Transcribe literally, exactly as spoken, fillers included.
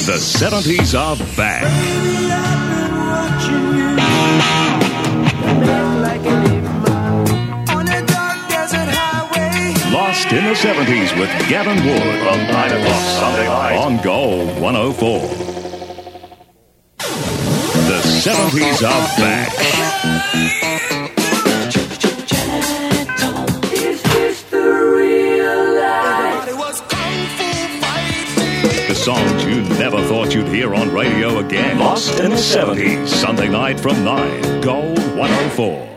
The seventies are back. Lost in the seventies with Gavin Wood from nine o'clock Sunday night on Gold one oh four. The seventies are back. The songs you never thought you'd hear on radio again. Lost in the seventies, Sunday night from nine, Gold one oh four.